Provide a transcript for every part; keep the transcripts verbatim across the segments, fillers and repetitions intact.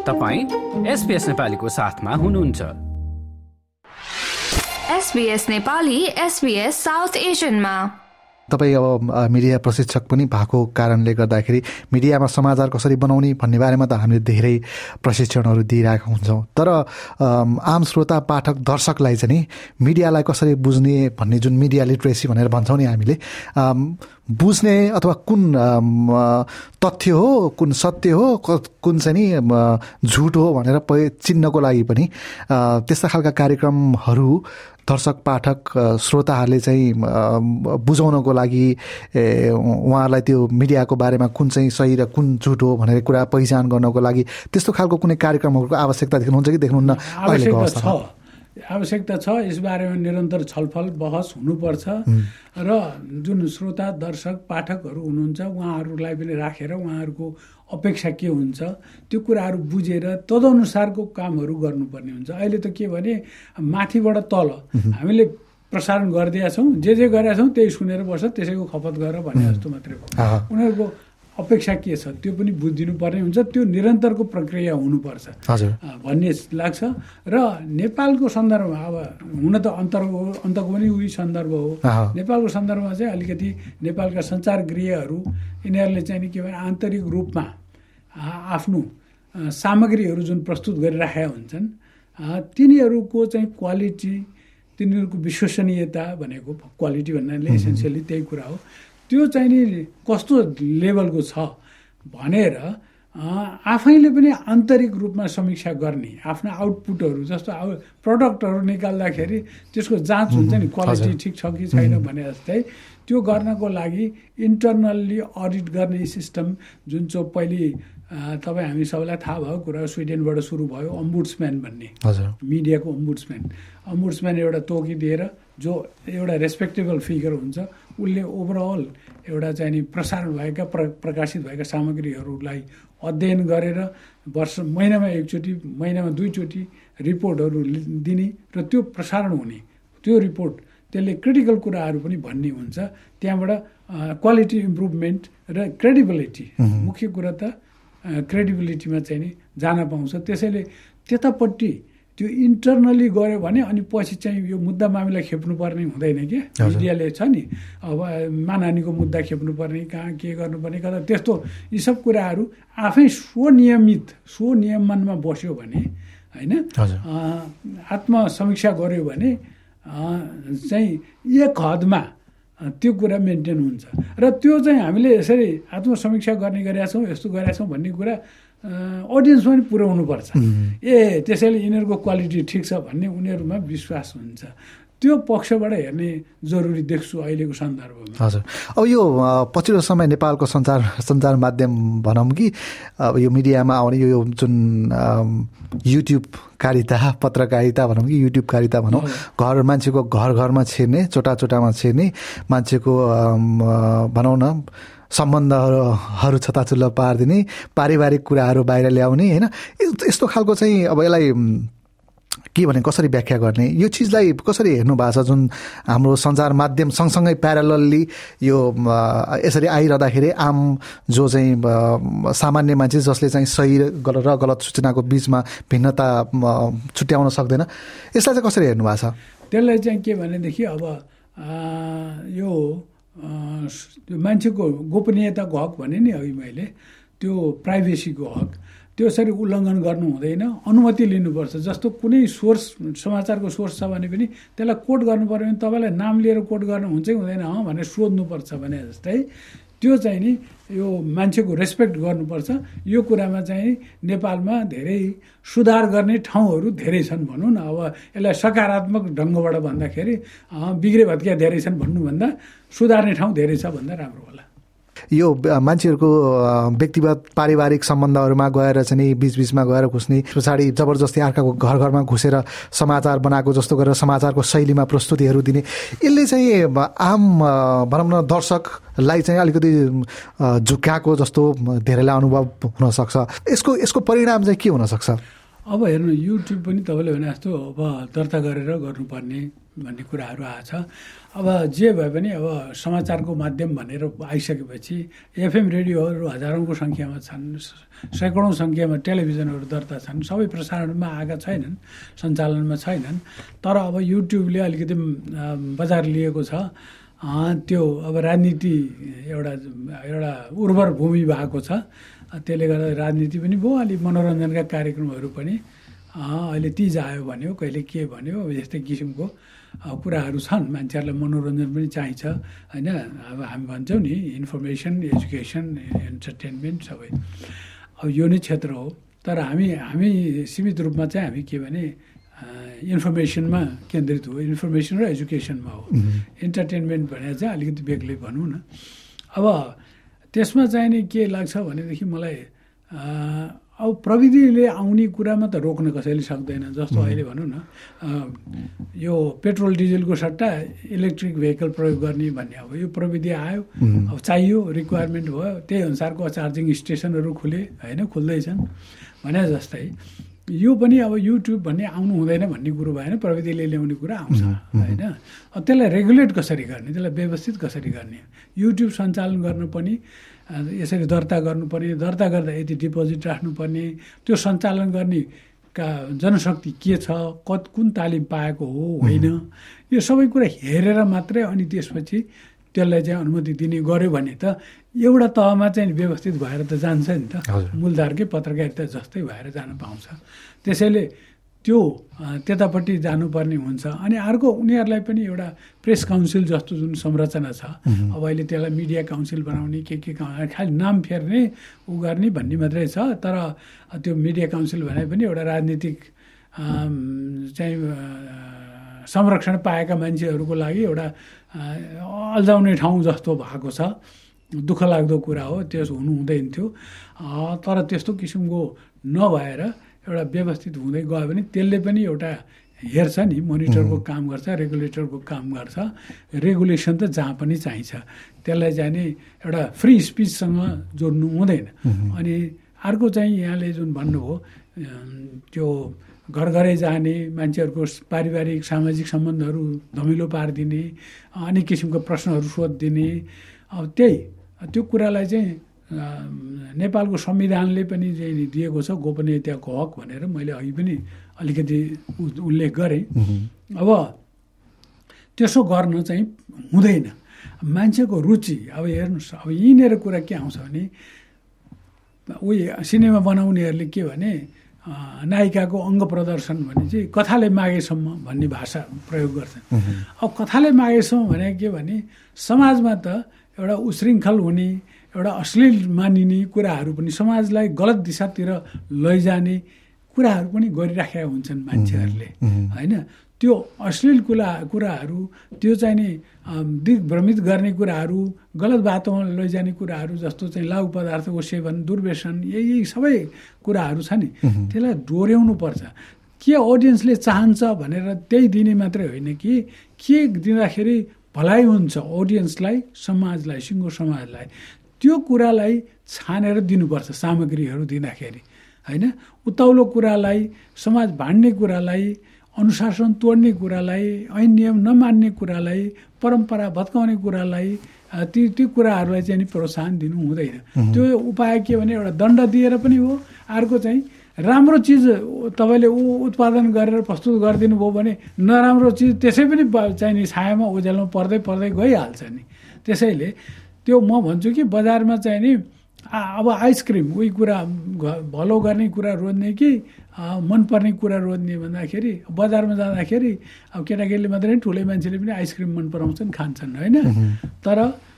तपाईं एसबीएस नेपालीको साथमा हुनुहुन्छ। एसबीएस नेपाली एसबीएस साउथ एशियनमा। तपाईँ अब मिडिया प्रशिक्षक पनि भएको कारणले गर्दाखेरि मिडियामा समाचार कसरी बनाउने भन्ने बारेमा त हामीले धेरै प्रशिक्षणहरू दिइरहेका हुन्छौँ। तर आम श्रोता पाठक दर्शकलाई चाहिँ मिडियालाई कसरी बुझ्ने भन्ने जुन मिडिया लिट्रेसी भनेर भन्छौँ नि हामीले, बुझ्ने अथवा कुन तथ्य हो, कुन सत्य हो, कुन चाहिँ नि झुट हो भनेर चिन्नको लागि पनि त्यस्ता खालका कार्यक्रमहरू दर्शक पाठक श्रोताहरूले चाहिँ बुझाउनको लागि उहाँहरूलाई त्यो मिडियाको बारेमा कुन चाहिँ सही र कुन झुट हो भनेर कुरा पहिचान गर्नको लागि त्यस्तो खालको कुनै कार्यक्रमहरूको आवश्यकता देख्नुहुन्छ कि देख्नुहुन्न? अहिलेको अवस्थामा आवश्यकता छ। यसबारेमा निरन्तर छलफल बहस हुनुपर्छ र जुन श्रोता दर्शक पाठकहरू हुनुहुन्छ उहाँहरूलाई पनि राखेर उहाँहरूको अपेक्षा के हुन्छ त्यो कुराहरू बुझेर तदनुसारको कामहरू गर्नुपर्ने हुन्छ। अहिले त के भने माथिबाट तल हामीले प्रसारण गरिदिएका छौँ, जे जे गरेका छौँ त्यही सुनेर बस्छ, त्यसैको खपत गरेर भने जस्तो मात्रै हो। उनीहरूको अपेक्षा के छ त्यो पनि बुझिदिनु पर्ने हुन्छ। त्यो निरन्तरको प्रक्रिया हुनुपर्छ भन्ने लाग्छ। र नेपालको सन्दर्भमा अब हुन त अन्तरको अन्तको पनि उही सन्दर्भ हो। नेपालको सन्दर्भमा चाहिँ अलिकति नेपालका सञ्चार गृहहरू यिनीहरूले चाहिँ नि के भने आन्तरिक रूपमा आफ्नो सामग्रीहरू जुन प्रस्तुत गरिराखेका हुन्छन् तिनीहरूको चाहिँ क्वालिटी, तिनीहरूको विश्वसनीयता भनेको क्वालिटी भन्नाले एसेन्सियली त्यही कुरा हो। त्यो चाहिँ नि कस्तो लेभलको छ भनेर आफैले पनि आन्तरिक रूपमा समीक्षा गर्ने, आफ्ना आउटपुटहरू जस्तो प्रडक्टहरू निकाल्दाखेरि त्यसको जाँच हुन्छ नि, क्वालिटी ठिक छ कि छैन भने जस्तै त्यो गर्नको लागि इन्टरनल्ली अडिट गर्ने सिस्टम जुन चाहिँ पहिले तपाईँ हामी सबैलाई थाहा भयो कुरा स्विडेनबाट सुरु भयो अम्बुड्सम्यान भन्ने, मिडियाको अम्बुड्सम्यान। अम्बुड्सम्यान एउटा तोकिदिएर जो एउटा रेस्पेक्टेबल फिगर हुन्छ उसले ओभरअल एउटा चाहिँ नि प्रसारण भएका प्र प्रकाशित भएका सामग्रीहरूलाई अध्ययन गरेर वर्ष महिनामा एकचोटि महिनामा दुईचोटि रिपोर्टहरू दिने र त्यो प्रसारण हुने त्यो रिपोर्ट त्यसले क्रिटिकल कुराहरू पनि भन्ने हुन्छ। त्यहाँबाट क्वालिटी इम्प्रुभमेन्ट र क्रेडिबिलिटी, मुख्य कुरा त क्रेडिबिलिटीमा चाहिँ नि जान पाउँछ। त्यसैले त्यतापट्टि त्यो इन्टरनली गऱ्यो भने अनि पछि चाहिँ यो मुद्दा मामिला खेप्नुपर्ने हुँदैन क्या। मिडियाले छ नि अब मानहानीको मुद्दा खेप्नुपर्ने, कहाँ के गर्नुपर्ने, कता त्यस्तो यी सब कुराहरू आफै स्वनियमित स्वनियमनमा बस्यो भने होइन, आत्मसमीक्षा गऱ्यो भने चाहिँ एक हदमा त्यो कुरा मेन्टेन हुन्छ। र त्यो चाहिँ हामीले यसरी आत्मसमीक्षा गर्ने गरेका छौँ, यस्तो गरेका छौँ भन्ने कुरा अडियन्समा पनि पुर्याउनुपर्छ। ए त्यसैले यिनीहरूको क्वालिटी ठिक छ भन्ने उनीहरूमा विश्वास हुन्छ। त्यो पक्षबाट हेर्ने जरुरी देख्छु अहिलेको सन्दर्भमा। हजुर, अब यो पछिल्लो समय नेपालको सञ्चार सञ्चार माध्यम भनौँ कि अब यो मिडियामा आउने यो जुन युट्युबकारिता, पत्रकारिता भनौँ कि युट्युबकारिता भनौँ, घर मान्छेको घर घरमा छिर्ने, चोटा चोटामा छिर्ने, मान्छेको भनौँ न सम्बन्धहरू छताछुल्लो पारिदिने, पारिवारिक कुराहरू बाहिर ल्याउने होइन, यस्तो खालको चाहिँ अब यसलाई के भने कसरी व्याख्या गर्ने, यो चिजलाई कसरी हेर्नु भएको छ? जुन हाम्रो सञ्चार माध्यम सँगसँगै प्यारलली यो यसरी आइरहँदाखेरि आम जो चाहिँ सामान्य मान्छे जसले चाहिँ सही र गलत सूचनाको बिचमा भिन्नता छुट्याउन सक्दैन, यसलाई चाहिँ कसरी हेर्नु भएको छ? त्यसलाई चाहिँ के भनेदेखि अब यो मान्छेको गोपनीयताको हक भने नि अघि मैले, त्यो प्राइभेसीको हक त्यो यसरी उल्लङ्घन गर्नु हुँदैन, अनुमति लिनुपर्छ। जस्तो कुनै सोर्स, समाचारको सोर्स छ भने पनि त्यसलाई कोट गर्नु पर्यो भने तपाईँलाई नाम लिएर कोट गर्नु हुन्छ कि हुँदैन हँ भनेर सोध्नुपर्छ भने जस्तै त्यो चाहिँ नि यो मान्छेको रेस्पेक्ट गर्नुपर्छ। यो कुरामा चाहिँ नेपालमा धेरै सुधार गर्ने ठाउँहरू धेरै छन् भनौँ न। अब यसलाई सकारात्मक ढङ्गबाट भन्दाखेरि बिग्रे भत्किया धेरै छन् भन्नुभन्दा सुधार्ने ठाउँ धेरै छ भन्दा राम्रो होला। यो मान्छेहरूको व्यक्तिगत पारिवारिक सम्बन्धहरूमा गएर चाहिँ बिचबिचमा गएर घुस्ने, पछाडि जबरजस्ती अर्काको घर घरमा घुसेर समाचार बनाएको जस्तो गरेर समाचारको शैलीमा प्रस्तुतिहरू दिने, यसले चाहिँ आम भनौँ न दर्शकलाई चाहिँ अलिकति झुक्काएको जस्तो धेरैलाई अनुभव हुनसक्छ। यसको यसको परिणाम चाहिँ के हुनसक्छ? अब हेर्नु, युट्युब पनि तपाईँले भने जस्तो अब दर्ता गरेर गर्नुपर्ने भन्ने कुराहरू आएछ। अब जे भए पनि अब समाचारको माध्यम भनेर आइसकेपछि एफएम रेडियोहरू हजारौँको सङ्ख्यामा छन्, सैकडौँ सङ्ख्यामा टेलिभिजनहरू दर्ता छन्, सबै प्रसारणमा आएका छैनन्, सञ्चालनमा छैनन्। तर अब युट्युबले अलिकति बजार लिएको छ। त्यो अब राजनीति एउटा एउटा उर्वर भूमि भएको छ, त्यसले गर्दा राजनीति पनि भयो, अलिक मनोरञ्जनका कार्यक्रमहरू पनि अहिले तिज आयो भन्यो, कहिले के भन्यो, यस्तै किसिमको कुराहरू छन्। मान्छेहरूलाई मनोरञ्जन पनि चाहिन्छ होइन। अब हामी भन्छौँ नि इन्फर्मेसन, एजुकेसन, इन्टरटेनमेन्ट सबै अब यो नै क्षेत्र हो। तर हामी हामी सीमित रूपमा चाहिँ हामी के भने इन्फर्मेसनमा केन्द्रित हो, इन्फर्मेसन र एजुकेसनमा हो। इन्टरटेनमेन्ट भने चाहिँ अलिकति बेग्लै भनौँ न। अब त्यसमा चाहिँ नि के लाग्छ भनेदेखि मलाई अब प्रविधिले आउने कुरामा त रोक्न कसैले सक्दैन। जस्तो अहिले भनौँ न यो पेट्रोल डिजलको सट्टा इलेक्ट्रिक भेहिकल प्रयोग गर्ने भन्ने अब यो प्रविधि आयो, अब चाहियो, रिक्वायरमेन्ट भयो, त्यही अनुसारको चार्जिङ स्टेसनहरू खुले होइन, खुल्दैछन् भने जस्तै यो पनि अब युट्युब भन्ने आउनु हुँदैन भन्ने कुरो भएन, प्रविधिले ल्याउने कुरा आउँछ होइन। अब त्यसलाई रेगुलेट कसरी गर्ने, त्यसलाई व्यवस्थित कसरी गर्ने, युट्युब सञ्चालन गर्न पनि यसरी दर्ता गर्नुपर्ने, दर्ता गर्दा यति डिपोजिट राख्नुपर्ने, त्यो सञ्चालन गर्ने का जनशक्ति के छ, कत कुन तालिम पाएको हो होइन, यो सबै कुरा हेरेर मात्रै अनि त्यसपछि त्यसलाई चाहिँ अनुमति दिने गर्यो भने त एउटा तहमा चाहिँ व्यवस्थित भएर त जान्छ नि त, मूलधारकै पत्रकारिता जस्तै भएर जान पाउँछ। त्यसैले त्यो त्यतापट्टि जानुपर्ने हुन्छ। अनि अर्को उनीहरूलाई पनि एउटा प्रेस काउन्सिल जस्तो जुन संरचना छ, अब अहिले त्यसलाई मिडिया काउन्सिल बनाउने के के खालि नाम फेर्ने उ गर्ने भन्ने मात्रै छ। तर त्यो मिडिया काउन्सिल भने पनि एउटा राजनीतिक चाहिँ संरक्षण पाएका मान्छेहरूको लागि एउटा अल्झाउने ठाउँ जस्तो भएको छ। दुःख लाग्दो कुरा हो, त्यस हुनु हुँदैन थियो। तर त्यस्तो किसिमको नभएर एउटा व्यवस्थित हुँदै गयो भने त्यसले पनि एउटा हेर्छ नि, मोनिटरको काम गर्छ, रेगुलेटरको काम गर्छ। रेगुलेसन त जहाँ पनि चाहिन्छ, त्यसलाई चाहिँ नि एउटा फ्री स्पिचसँग जोड्नु हुँदैन। अनि अर्को चाहिँ यहाँले जुन भन्नुभयो त्यो घर घरै जाने, मान्छेहरूको पारिवारिक सामाजिक सम्बन्धहरू धमिलो पारिदिने, अनेक किसिमको प्रश्नहरू सोधिदिने, अब त्यही त्यो कुरालाई चाहिँ नेपालको संविधानले पनि चाहिँ दिएको छ गोपनीयताको हक भनेर मैले अघि पनि अलिकति उल्लेख गरेँ। अब त्यसो गर्न चाहिँ हुँदैन। मान्छेको रुचि अब हेर्नुहोस्, अब यिनीहरू कुरा के आउँछ भने उयो सिनेमा बनाउनेहरूले के भने नायिकाको अङ्ग प्रदर्शन भने चाहिँ कथाले मागेसम्म भन्ने भाषा प्रयोग गर्छन्। अब कथाले मागेसम्म भने के भने समाजमा त एउटा उशृङ्खल हुने, एउटा अश्लील मानिने कुराहरू पनि, समाजलाई गलत दिशातिर लैजाने कुराहरू पनि गरिराखेका हुन्छन् मान्छेहरूले होइन। त्यो अश्लील कुरा कुराहरू त्यो चाहिँ नि दिग्भ्रमित गर्ने कुराहरू, गलत बाटोमा लैजाने कुराहरू जस्तो चाहिँ लागु पदार्थको सेवन, दुर्व्यसन, यही सबै कुराहरू छ नि, त्यसलाई डोर्याउनु पर्छ। के अडियन्सले चाहन्छ भनेर त्यही दिने मात्रै होइन कि के दिँदाखेरि भलाइ हुन्छ अडियन्सलाई, समाजलाई, सिङ्गो समाजलाई, त्यो कुरालाई छानेर दिनुपर्छ सामग्रीहरू दिँदाखेरि होइन। उताउलो कुरालाई, समाज भाँड्ने कुरालाई, अनुशासन तोड्ने कुरालाई, ऐन नियम नमान्ने कुरालाई, परम्परा भत्काउने कुरालाई, ती ती कुराहरूलाई चाहिँ नि प्रोत्साहन दिनु हुँदैन। त्यो उपाय के भने एउटा दण्ड दिएर पनि हो। अर्को चाहिँ राम्रो चिज तपाईँले ऊ उत्पादन गरेर प्रस्तुत गरिदिनु भयो भने नराम्रो चिज त्यसै पनि चाहिँ नि छायामा ओझेलमा पर्दै पर्दै गइहाल्छ नि। त्यसैले त्यो म भन्छु कि बजारमा चाहिँ नि अब आइसक्रिम उही कुरा भलो गर्ने कुरा रोज्ने कि मनपर्ने कुरा रोज्ने भन्दाखेरि बजारमा जाँदाखेरि अब केटाकेटीले मात्रै ठुलै मान्छेले पनि आइसक्रिम मन पराउँछन्, खान्छन् होइन। तर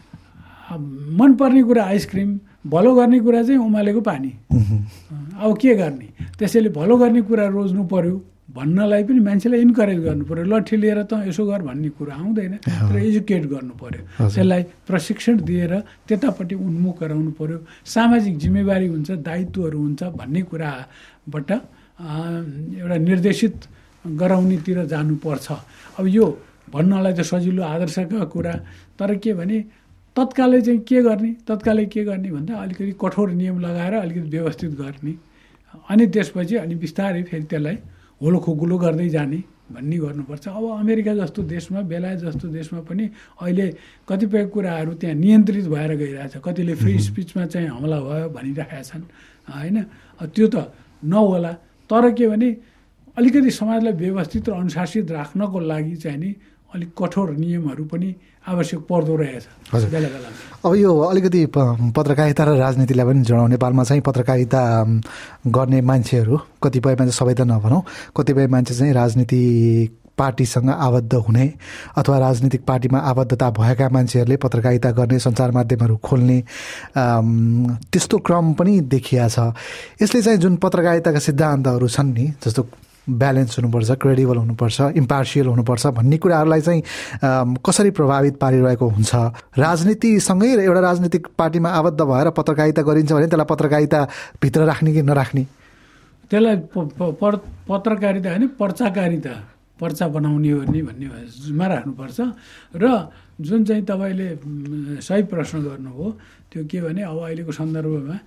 मनपर्ने कुरा आइसक्रिम, भलो गर्ने कुरा चाहिँ उमालेको पानी। अब के गर्ने, त्यसैले भलो गर्ने कुरा रोज्नु पर्यो भन्नलाई पनि मान्छेलाई इन्करेज गर्नु पर्यो। लट्ठी लिएर त यसो गर भन्ने कुरा आउँदैन, तर एजुकेट गर्नु पर्यो, त्यसलाई प्रशिक्षण दिएर त्यतापट्टि उन्मुख गराउनु पर्यो। सामाजिक जिम्मेवारी हुन्छ, दायित्वहरू हुन्छ भन्ने कुराबाट एउटा निर्देशित गराउनेतिर जानुपर्छ। अब यो भन्नलाई त सजिलो आदर्शका कुरा, तर के भने तत्कालै चाहिँ के गर्ने, तत्कालै के गर्ने भन्दा अलिकति कठोर नियम लगाएर अलिकति व्यवस्थित गर्ने, अनि त्यसपछि अनि बिस्तारै फेरि त्यसलाई होलो खुकुलो गर्दै जाने भन्ने गर्नुपर्छ। अब अमेरिका जस्तो देशमा, बेलायत जस्तो देशमा पनि अहिले कतिपय कुराहरू त्यहाँ नियन्त्रित भएर गइरहेछ। कतिले फ्री स्पिचमा चाहिँ हमला भयो भनिरहेका छन् होइन। त्यो त नहोला, तर के भने अलिकति समाजलाई व्यवस्थित र अनुशासित राख्नको लागि चाहिँ नि अलिक कठोर नियमहरू पनि आवश्यक पर्दो रहेछ बेला बेला। अब यो अलिकति पत्रकारिता र राजनीतिलाई पनि जोडाउँ। नेपालमा चाहिँ पत्रकारिता गर्ने मान्छेहरू कतिपय मान्छे, सबै त नभनौँ, कतिपय मान्छे चाहिँ राजनीतिक पार्टीसँग आबद्ध हुने अथवा राजनीतिक पार्टीमा आबद्धता भएका मान्छेहरूले पत्रकारिता गर्ने, सञ्चार माध्यमहरू खोल्ने त्यस्तो क्रम पनि देखिया छ। यसले चाहिँ जुन पत्रकारिताका सिद्धान्तहरू छन् नि, जस्तो ब्यालेन्स हुनुपर्छ, क्रेडिबल हुनुपर्छ, इम्पार्सियल हुनुपर्छ भन्ने कुराहरूलाई चाहिँ कसरी प्रभावित पारिरहेको हुन्छ? राजनीतिसँगै एउटा राजनीतिक पार्टीमा आबद्ध भएर पत्रकारिता गरिन्छ भने त्यसलाई पत्रकारिताभित्र राख्ने कि नराख्ने? त्यसलाई पत्रकारिता होइन, पर्चाकारिता, पर्चा बनाउने हो नि भन्ने मा राख्नुपर्छ। र जुन चाहिँ तपाईँले सही प्रश्न गर्नुभयो त्यो के भने अब अहिलेको सन्दर्भमा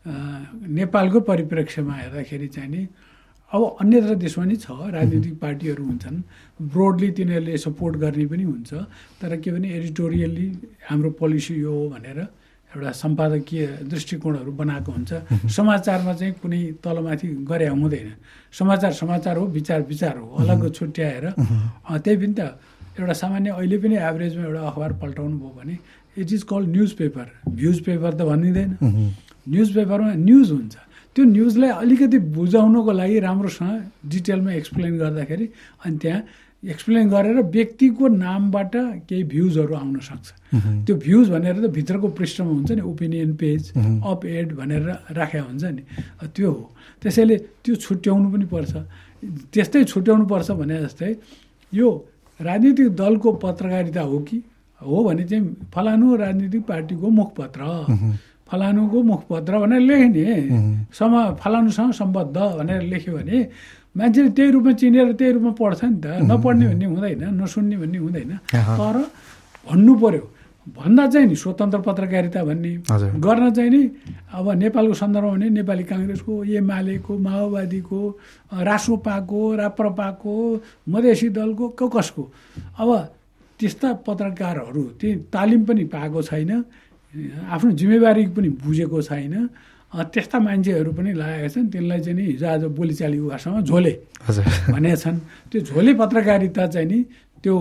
नेपालको परिप्रेक्ष्यमा हेर्दाखेरि चाहिँ नि अब अन्यत्र देशमा नि छ राजनीतिक पार्टीहरू हुन्छन्, ब्रोडली तिनीहरूले सपोर्ट गर्ने पनि हुन्छ, तर के भने एडिटोरियल्ली हाम्रो पोलिसी यो हो भनेर एउटा सम्पादकीय दृष्टिकोणहरू बनाएको हुन्छ। समाचारमा चाहिँ कुनै तलमाथि गरे हुँदैन। समाचार समाचार हो, विचार विचार हो, अलग छुट्याएर। त्यही पनि त एउटा सामान्य अहिले पनि एभरेजमा एउटा अखबार पल्टाउनु भयो भने it is called news paper. Views paper त भनिँदैन। न्युज पेपरमा न्युज हुन्छ। त्यो न्युजलाई अलिकति बुझाउनको लागि राम्रोसँग डिटेलमा एक्सप्लेन गर्दाखेरि अनि त्यहाँ एक्सप्लेन गरेर व्यक्तिको नामबाट केही भ्युजहरू आउन सक्छ। त्यो भ्युज भनेर त भित्रको पृष्ठमा हुन्छ नि, ओपिनियन पेज, अप एड भनेर राखेको हुन्छ नि, त्यो हो। त्यसैले त्यो छुट्याउनु पनि पर्छ। त्यस्तै छुट्याउनु पर्छ भने जस्तै यो राजनीतिक दलको पत्रकारिता हो कि हो भने चाहिँ फलानु राजनीतिक पार्टीको मुखपत्र, फलानुको मुखपत्र भनेर लेख्ने, सम फलानुसँग सम्बद्ध भनेर लेख्यो भने मान्छेले त्यही रूपमा चिनेर त्यही रूपमा पढ्छ नि त। नपढ्ने भन्ने हुँदैन, नसुन्ने भन्ने हुँदैन, तर भन्नु पर्यो। भन्दा चाहिँ नि स्वतन्त्र पत्रकारिता भन्ने गर्न चाहिँ नि अब नेपालको सन्दर्भमा भने नेपाली काङ्ग्रेसको, एमालेको, माओवादीको, रासोपाको, राप्रपाको, मधेसी दलको, कसको अब त्यस्ता पत्रकारहरू त्यही तालिम पनि पाएको छैन, आफ्नो जिम्मेवारी पनि बुझेको छैन, त्यस्ता मान्छेहरू पनि लागेका छन्। त्यसलाई चाहिँ नि हिजो आज बोलीचालीको भाषामा झोले भनेका छन्। त्यो झोले पत्रकारिता चाहिँ नि त्यो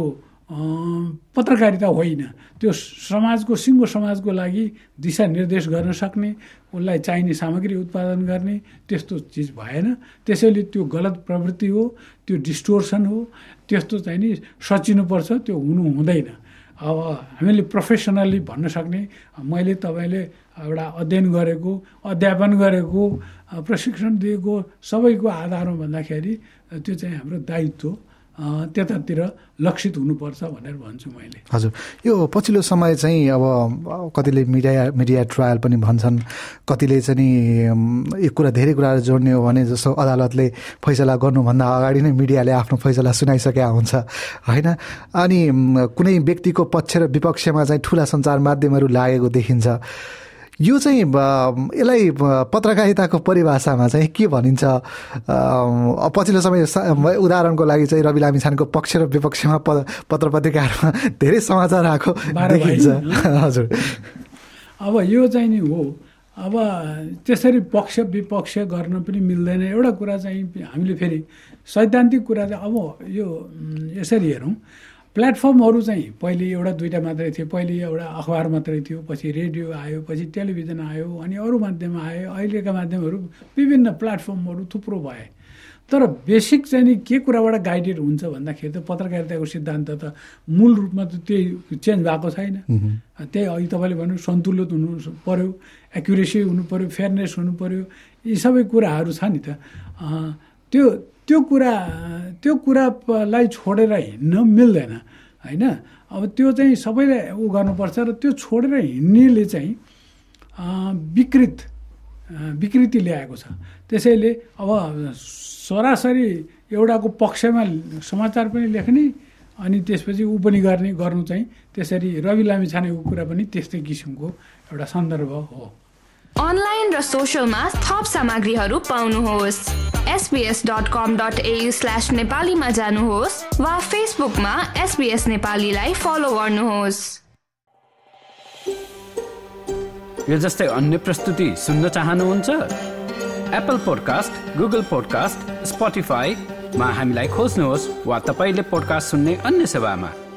पत्रकारिता होइन। त्यो समाजको, सिङ्गो समाजको लागि दिशानिर्देश गर्न सक्ने, उसलाई चाहिने सामग्री उत्पादन गर्ने त्यस्तो चिज भएन। त्यसैले त्यो गलत प्रवृत्ति हो, त्यो डिस्टोर्सन हो, त्यस्तो चाहिँ नि सचिनुपर्छ, त्यो हुनु हुँदैन। अब हामीले प्रोफेसनल्ली भन्न सक्ने, मैले तपाईँले एउटा अध्ययन गरेको, अध्यापन गरेको, प्रशिक्षण दिएको सबैको आधारमा भन्दाखेरि त्यो चाहिँ हाम्रो दायित्व त्यतातिर लक्षित हुनुपर्छ भनेर भन्छु मैले। हजुर, यो पछिल्लो समय चाहिँ अब कतिले मिडिया मिडिया ट्रायल पनि भन्छन्, कतिले चाहिँ यो कुरा धेरै कुराहरू जोड्ने हो भने जस्तो अदालतले फैसला गर्नुभन्दा अगाडि नै मिडियाले आफ्नो फैसला सुनाइसकेका हुन्छ होइन। अनि कुनै व्यक्तिको पक्ष र विपक्षमा चाहिँ ठुला सञ्चार माध्यमहरू लागेको देखिन्छ। यो चाहिँ यसलाई पत्रकारिताको परिभाषामा चाहिँ के भनिन्छ? पछिल्लो समय उदाहरणको लागि चाहिँ रवि लामिछानेको पक्ष र विपक्षमा पत्र पत्रिकाहरूमा धेरै समाचार आएको देखिन्छ। हजुर, अब यो चाहिँ नि हो, अब त्यसरी पक्ष विपक्ष गर्न पनि मिल्दैन। एउटा कुरा चाहिँ हामीले फेरि सैद्धान्तिक कुरा चाहिँ अब यो यसरी हेरौँ, प्लेटफर्महरू चाहिँ पहिले एउटा दुईवटा मात्रै थियो। पहिले एउटा अखबार मात्रै थियो, पछि रेडियो आयो, पछि टेलिभिजन आयो, अनि अरू माध्यम आयो। अहिलेका माध्यमहरू विभिन्न प्लेटफर्महरू थुप्रो भए। तर बेसिक चाहिँ नि के कुराबाट गाइडेड हुन्छ भन्दाखेरि त पत्रकारिताको सिद्धान्त त मूल रूपमा त त्यही चेन्ज भएको छैन। त्यही अघि तपाईँले भन्नु सन्तुलित हुनु पर्यो, एक्युरेसी हुनु पर्यो, फेयरनेस हुनु पर्यो, यी सबै कुराहरू छ नि त। त्यो त्यो कुरा त्यो कुरालाई छोडेर हिँड्न मिल्दैन होइन। अब त्यो चाहिँ सबैले उ गर्नुपर्छ र त्यो छोडेर हिँड्नेले चाहिँ विकृत विकृति ल्याएको छ। त्यसैले अब सरासरी एउटाको पक्षमा समाचार पनि लेख्ने अनि त्यसपछि ऊ पनि गर्ने गर्नु चाहिँ त्यसरी रवि लामिछानेको कुरा पनि त्यस्तै किसिमको एउटा सन्दर्भ हो। अनलाइन र सोशलमा थप सामग्रीहरू पाउनुहोस्। SBS dot com dot AU slash नेपालीमा जानुहोस् वा फेसबुकमा एसबीएस नेपालीलाई फलो गर्नुहोस्। यो जस्तै अन्य प्रस्तुति सुन्न चाहनुहुन्छ? एप्पल पोडकास्ट, गुगल पोडकास्ट, स्पोटिफाईमा हामीलाई खोज्नुहोस् वा तपाईले पोडकास्ट सुन्ने अन्य सेवामा।